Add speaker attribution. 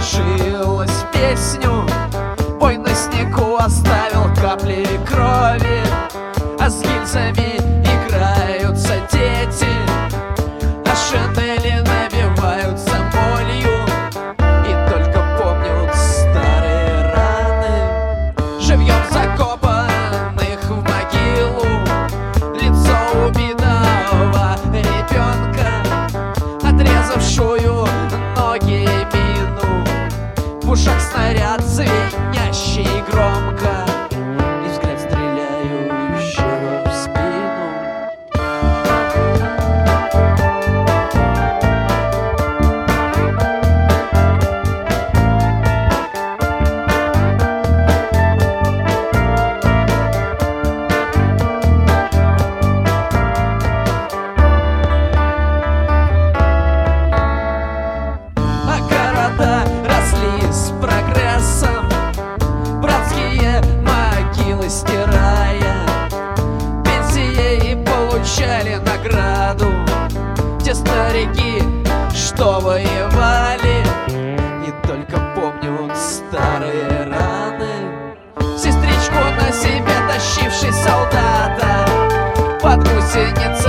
Speaker 1: сложилась в песню. Бой на снегу оставил капли крови, а с гильзами играются дети, а шинели набиваются молью и только помнят старые раны. Живьем закопанных в могилу лицо убитого ребенка, отрезавшую ноги мину, в ушах снаряд звенящий громко и взгляд стреляющего в спину. А города росли с прогрессом, братские могилы стирая, пенсии получали награду те старики, что воевали и только помнят старые раны. Сестричку на себе тащивший солдата под гусениц